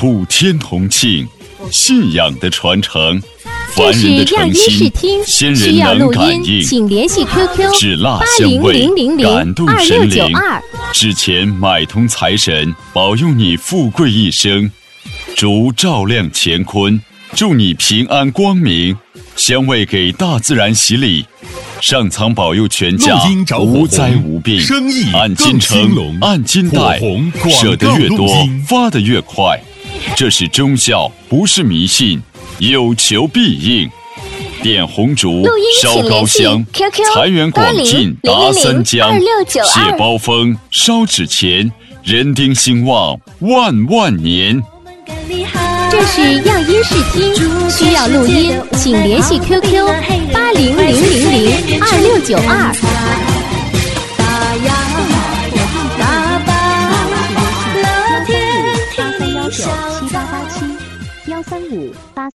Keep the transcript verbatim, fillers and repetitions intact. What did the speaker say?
普天同庆，信仰的传承。凡这是人的让音诚心视，听， 先需要录人能感音， 应。 请联系 Q Q 指蜡八香味零零零零感动二六神灵， 九二。 纸钱买通财神，保佑你富贵一生。烛照亮乾坤，祝你平安光明。香味给大自然洗礼，上苍保佑全家录音找火无灾红无病， 生意按金更兴城隆， 按金带火红， 舍得越多广告录音发得越快。这是忠孝，不是迷信，有求必应。点红烛录音烧请联系高香， Q Q 财源广进达三江二六九二， 谢包峰烧纸钱，人丁兴旺万万年。 这是样音视听，需要录音，请联系 Q Q 八零零零零二六九二。 大洋大坝，乐天听你笑。 七八八七幺三五八。